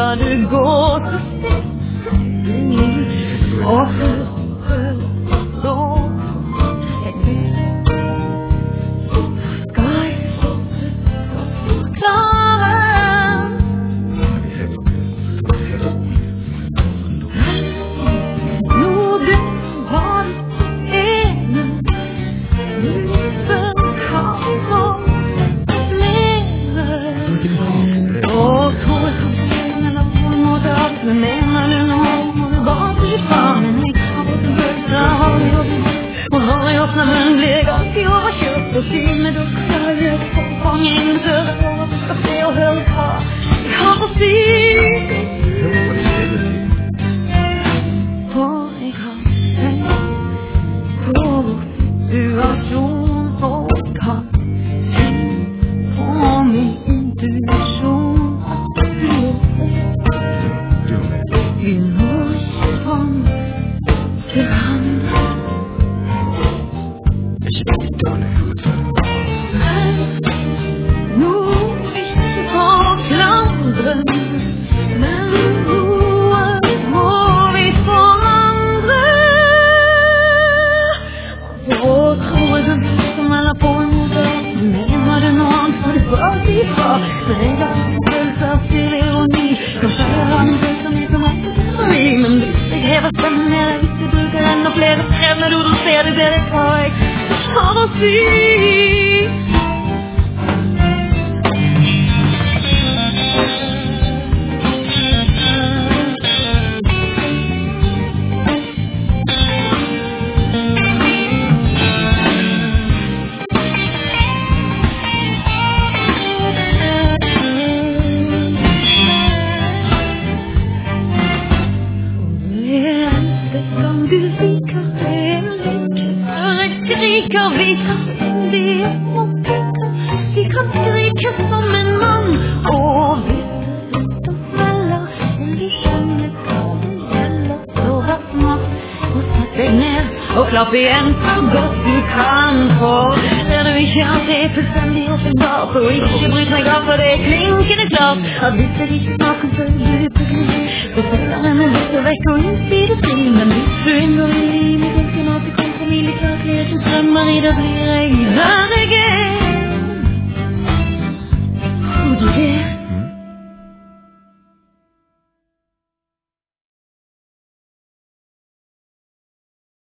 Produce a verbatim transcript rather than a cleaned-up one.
när du går och då Klapp igen så gott du kan på när du känner dig fullständigt uppenbart och inte bryr mig av för det klinkande klart att visst är det smaken för du är på glid så följer den en vecka veckor inte i det fri men visst du ingår i livet och kan alltid komma till verkligheten strömmar i det blir regn